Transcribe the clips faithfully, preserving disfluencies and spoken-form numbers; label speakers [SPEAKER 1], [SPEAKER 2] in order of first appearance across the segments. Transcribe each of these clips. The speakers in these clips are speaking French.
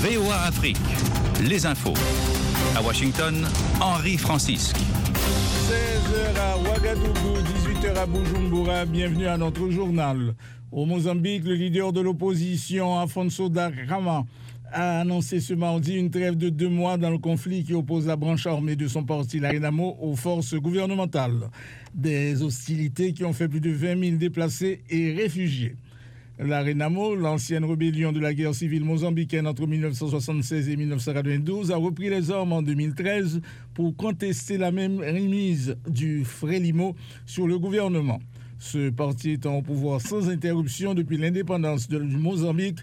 [SPEAKER 1] V O A Afrique, les infos. À Washington, Henri Francisque.
[SPEAKER 2] seize heures à Ouagadougou, dix-huit heures à Bujumbura. Bienvenue à notre journal. Au Mozambique, le leader de l'opposition, Afonso Dhlakama, a annoncé ce mardi une trêve de deux mois dans le conflit qui oppose la branche armée de son parti, la Renamo, aux forces gouvernementales. Des hostilités qui ont fait plus de vingt mille déplacés et réfugiés. La Renamo, l'ancienne rébellion de la guerre civile mozambicaine entre mille neuf cent soixante-seize et mille neuf cent quatre-vingt-douze, a repris les armes en deux mille treize pour contester la même remise du Frelimo sur le gouvernement. Ce parti étant au pouvoir sans interruption depuis l'indépendance du Mozambique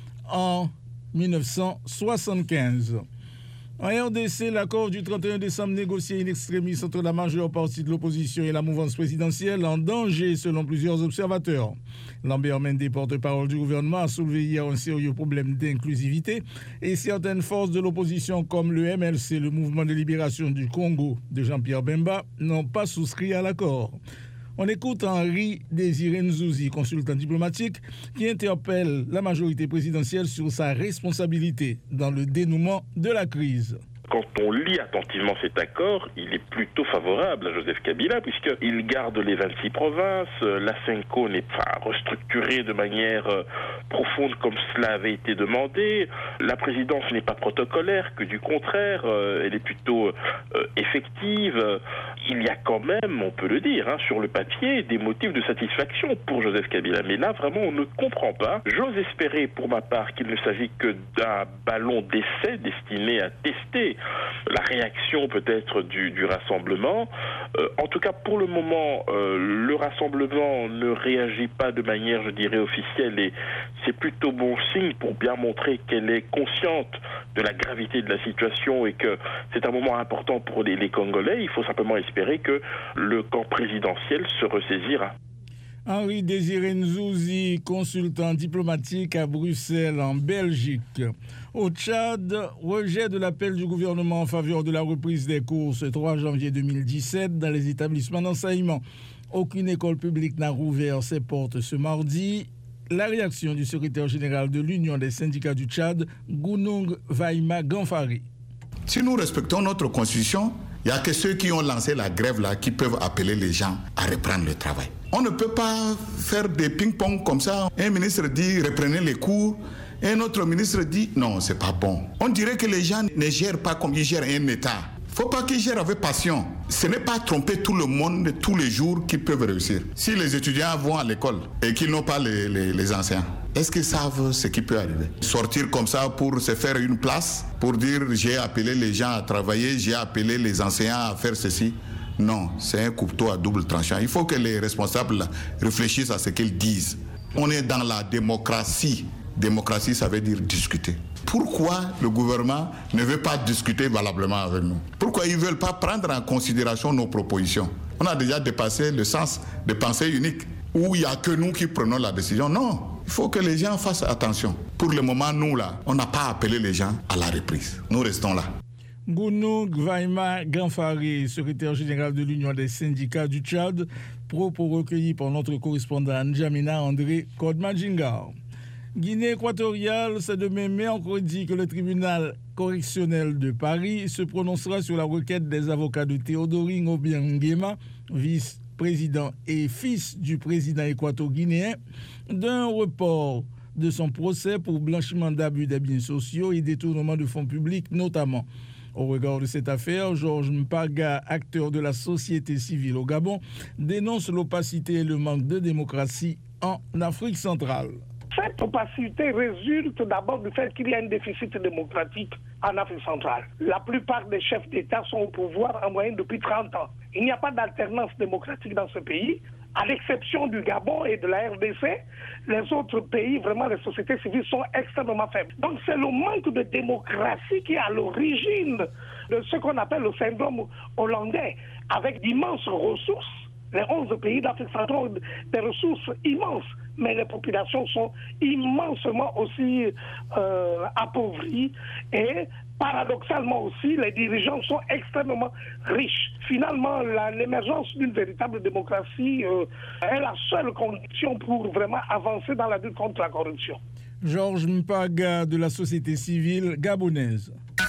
[SPEAKER 2] en mille neuf cent soixante-quinze. En R D C, l'accord du trente et un décembre négocié in extremis entre la majeure partie de l'opposition et la mouvance présidentielle en danger selon plusieurs observateurs. Lambert Mende, porte-parole du gouvernement, a soulevé hier un sérieux problème d'inclusivité et certaines forces de l'opposition comme le M L C, le Mouvement de libération du Congo de Jean-Pierre Bemba, n'ont pas souscrit à l'accord. On écoute Henri Désiré Nzouzi, consultant diplomatique, qui interpelle la majorité présidentielle sur sa responsabilité dans le dénouement de la crise.
[SPEAKER 3] Quand on lit attentivement cet accord, il est plutôt favorable à Joseph Kabila puisqu'il garde les vingt-six provinces, la Senco n'est pas restructurée de manière profonde comme cela avait été demandé, la présidence n'est pas protocolaire, que du contraire, elle est plutôt effective. Il y a quand même, on peut le dire, hein, sur le papier, des motifs de satisfaction pour Joseph Kabila. Mais là, vraiment, on ne comprend pas. J'ose espérer, pour ma part, qu'il ne s'agit que d'un ballon d'essai destiné à tester la réaction peut-être du, du rassemblement. Euh, en tout cas, pour le moment, euh, le rassemblement ne réagit pas de manière, je dirais, officielle et c'est plutôt bon signe pour bien montrer qu'elle est consciente de la gravité de la situation et que c'est un moment important pour les, les Congolais. Il faut simplement espérer que le camp présidentiel se ressaisira.
[SPEAKER 2] Henri Désiré Nzouzi, consultant diplomatique à Bruxelles, en Belgique. Au Tchad, rejet de l'appel du gouvernement en faveur de la reprise des cours ce trois janvier deux mille dix-sept dans les établissements d'enseignement. Aucune école publique n'a rouvert ses portes ce mardi. La réaction du secrétaire général de l'Union des syndicats du Tchad, Gunung Vaima Gamfari.
[SPEAKER 4] Si nous respectons notre constitution, il n'y a que ceux qui ont lancé la grève là qui peuvent appeler les gens à reprendre le travail. On ne peut pas faire des ping-pong comme ça. Un ministre dit reprenez les cours, un autre ministre dit non, c'est pas bon. On dirait que les gens ne gèrent pas comme ils gèrent un État. Il ne faut pas qu'ils gèrent avec passion. Ce n'est pas tromper tout le monde tous les jours qu'ils peuvent réussir. Si les étudiants vont à l'école et qu'ils n'ont pas les, les, les enseignants, est-ce qu'ils savent ce qui peut arriver? Sortir comme ça pour se faire une place, pour dire j'ai appelé les gens à travailler, j'ai appelé les enseignants à faire ceci. Non, c'est un couteau à double tranchant. Il faut que les responsables réfléchissent à ce qu'ils disent. On est dans la démocratie. Démocratie, ça veut dire discuter. Pourquoi le gouvernement ne veut pas discuter valablement avec nous? Pourquoi ils ne veulent pas prendre en considération nos propositions? On a déjà dépassé le sens de pensée unique, où il n'y a que nous qui prenons la décision. Non, il faut que les gens fassent attention. Pour le moment, nous, là, on n'a pas appelé les gens à la reprise. Nous restons là.
[SPEAKER 2] Gunung Vaima Gamfari, secrétaire général de l'Union des syndicats du Tchad, propos recueillis par notre correspondant N'Djamena André Kodmadjingar. Guinée équatoriale, c'est demain mercredi que le tribunal correctionnel de Paris se prononcera sur la requête des avocats de Théodoring Obiang-Nguema, vice-président et fils du président équato-guinéen, d'un report de son procès pour blanchiment d'abus des biens sociaux et détournement de fonds publics notamment. Au regard de cette affaire, Georges Mpaga, acteur de la société civile au Gabon, dénonce l'opacité et le manque de démocratie en Afrique centrale.
[SPEAKER 5] Cette opacité résulte d'abord du fait qu'il y a un déficit démocratique en Afrique centrale. La plupart des chefs d'État sont au pouvoir en moyenne depuis trente ans. Il n'y a pas d'alternance démocratique dans ce pays. À l'exception du Gabon et de la R D C, les autres pays, vraiment, les sociétés civiles sont extrêmement faibles. Donc c'est le manque de démocratie qui est à l'origine de ce qu'on appelle le syndrome hollandais, avec d'immenses ressources. Les onze pays d'Afrique centrale ont des ressources immenses, mais les populations sont immensement aussi euh, appauvries et paradoxalement aussi, les dirigeants sont extrêmement riches. Finalement, la, l'émergence d'une véritable démocratie euh, est la seule condition pour vraiment avancer dans la lutte contre la corruption.
[SPEAKER 2] Georges Mpaga de la société civile gabonaise.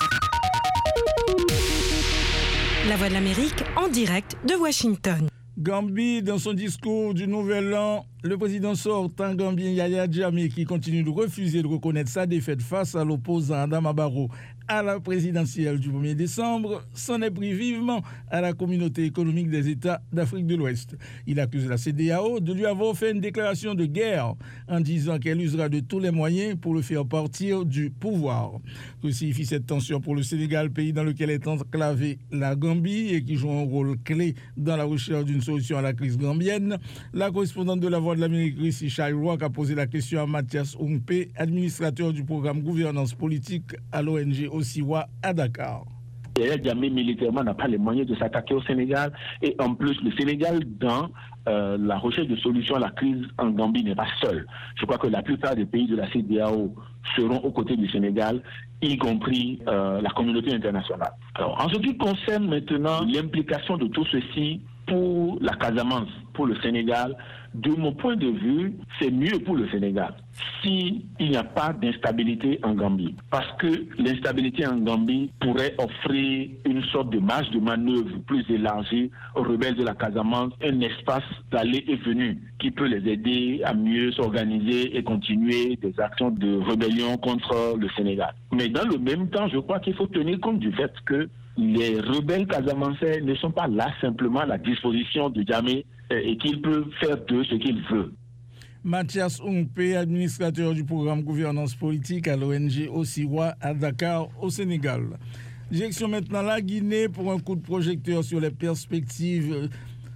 [SPEAKER 6] La Voix de l'Amérique en direct de Washington.
[SPEAKER 2] Gambie, dans son discours du Nouvel An, le président sortant gambien Yaya Jammeh, qui continue de refuser de reconnaître sa défaite face à l'opposant Adama Barrow à la présidentielle du premier décembre, s'en est pris vivement à la communauté économique des États d'Afrique de l'Ouest. Il accuse la C E D E A O de lui avoir fait une déclaration de guerre en disant qu'elle usera de tous les moyens pour le faire partir du pouvoir. Que signifie cette tension pour le Sénégal, pays dans lequel est enclavée la Gambie et qui joue un rôle clé dans la recherche d'une solution à la crise gambienne? La correspondante de La Voix de l'Amérique, Chrissy Shairock, a posé la question à Mathias Ungpe, administrateur du programme Gouvernance politique à l'O N G Osiwa à Dakar.
[SPEAKER 7] Yaya Jammeh militairement n'a pas les moyens de s'attaquer au Sénégal et en plus le Sénégal dans euh, la recherche de solutions à la crise en Gambie n'est pas seul. Je crois que la plupart des pays de la C E D E A O seront aux côtés du Sénégal, y compris euh, la communauté internationale. Alors en ce qui concerne maintenant l'implication de tout ceci pour la Casamance, pour le Sénégal, de mon point de vue, c'est mieux pour le Sénégal s'il n'y a pas d'instabilité en Gambie. Parce que l'instabilité en Gambie pourrait offrir une sorte de marge de manœuvre plus élargie aux rebelles de la Casamance, un espace d'aller et venue qui peut les aider à mieux s'organiser et continuer des actions de rébellion contre le Sénégal. Mais dans le même temps, je crois qu'il faut tenir compte du fait que les rebelles casamançais ne sont pas là simplement à la disposition de Jammeh et qu'ils peuvent faire d'eux ce qu'ils veulent.
[SPEAKER 2] Mathias Ungpe, administrateur du programme Gouvernance politique à l'O N G Osiwa à Dakar, au Sénégal. Direction maintenant la Guinée pour un coup de projecteur sur les perspectives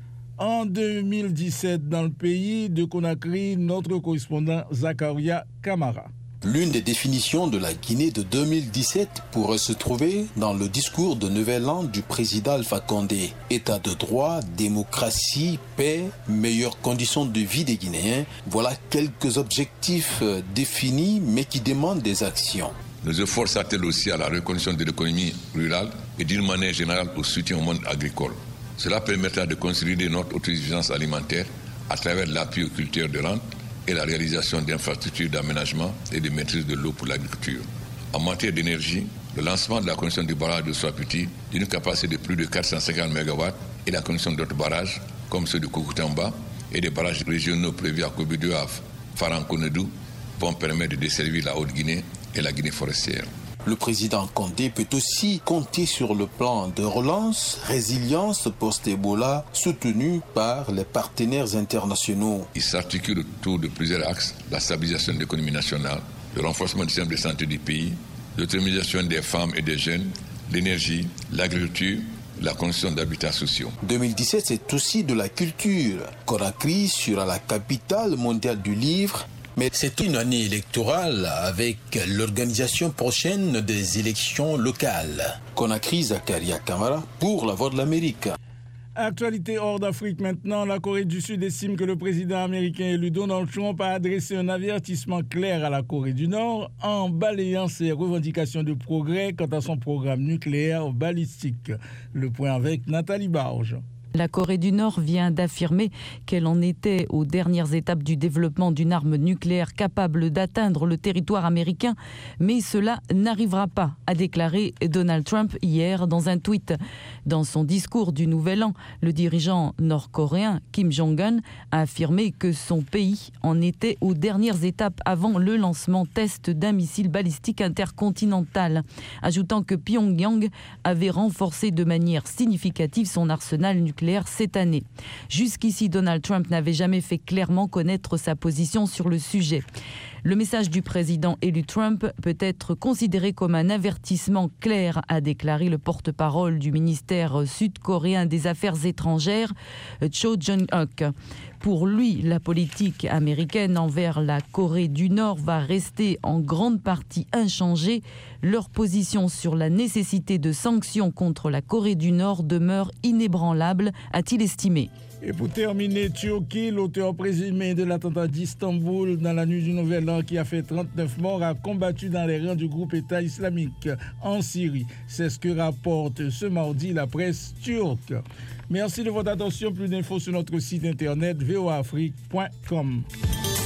[SPEAKER 2] en deux mille dix-sept dans le pays. De Conakry, notre correspondant Zakaria Kamara.
[SPEAKER 8] L'une des définitions de la Guinée de deux mille dix-sept pourrait se trouver dans le discours de Nouvel An du président Alpha Condé. État de droit, démocratie, paix, meilleures conditions de vie des Guinéens, voilà quelques objectifs définis mais qui demandent des actions.
[SPEAKER 9] Nos efforts s'attellent aussi à la reconnaissance de l'économie rurale et d'une manière générale au soutien au monde agricole. Cela permettra de consolider notre autosuffisance alimentaire à travers l'appui aux cultures de rente et la réalisation d'infrastructures d'aménagement et de maîtrise de l'eau pour l'agriculture. En matière d'énergie, le lancement de la construction du barrage de Soapiti d'une capacité de plus de quatre cent cinquante mégawatts et la construction d'autres barrages comme ceux de Kokoutamba et des barrages régionaux prévus à Kobido à Farankonedou vont permettre de desservir la Haute-Guinée et la Guinée forestière.
[SPEAKER 8] Le président Condé peut aussi compter sur le plan de relance, résilience post-Ebola, soutenu par les partenaires internationaux.
[SPEAKER 9] Il s'articule autour de plusieurs axes: la stabilisation de l'économie nationale, le renforcement du système de santé du pays, l'autonomisation des femmes et des jeunes, l'énergie, l'agriculture, la construction d'habitats sociaux.
[SPEAKER 8] deux mille dix-sept, c'est aussi de la culture. Conakry sera la capitale mondiale du livre. Mais c'est une année électorale avec l'organisation prochaine des élections locales. Conakry, Zakaria Kamara pour La Voix de l'Amérique.
[SPEAKER 2] Actualité hors d'Afrique maintenant, la Corée du Sud estime que le président américain élu Donald Trump a adressé un avertissement clair à la Corée du Nord en balayant ses revendications de progrès quant à son programme nucléaire balistique. Le point avec Nathalie Barge.
[SPEAKER 10] La Corée du Nord vient d'affirmer qu'elle en était aux dernières étapes du développement d'une arme nucléaire capable d'atteindre le territoire américain, mais cela n'arrivera pas, a déclaré Donald Trump hier dans un tweet. Dans son discours du Nouvel An, le dirigeant nord-coréen Kim Jong-un a affirmé que son pays en était aux dernières étapes avant le lancement test d'un missile balistique intercontinental, ajoutant que Pyongyang avait renforcé de manière significative son arsenal nucléaire cette année. Jusqu'ici, Donald Trump n'avait jamais fait clairement connaître sa position sur le sujet. Le message du président élu Trump peut être considéré comme un avertissement clair, a déclaré le porte-parole du ministère sud-coréen des Affaires étrangères, Cho Jong-ok. Pour lui, la politique américaine envers la Corée du Nord va rester en grande partie inchangée. Leur position sur la nécessité de sanctions contre la Corée du Nord demeure inébranlable, a-t-il estimé.
[SPEAKER 2] Et pour terminer, Turquie, l'auteur présumé de l'attentat d'Istanbul dans la nuit du Nouvel An qui a fait trente-neuf morts, a combattu dans les rangs du groupe État islamique en Syrie. C'est ce que rapporte ce mardi la presse turque. Merci de votre attention. Plus d'infos sur notre site internet v o a afrique point com.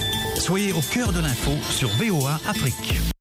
[SPEAKER 1] Soyez au cœur de l'info sur V O A Afrique.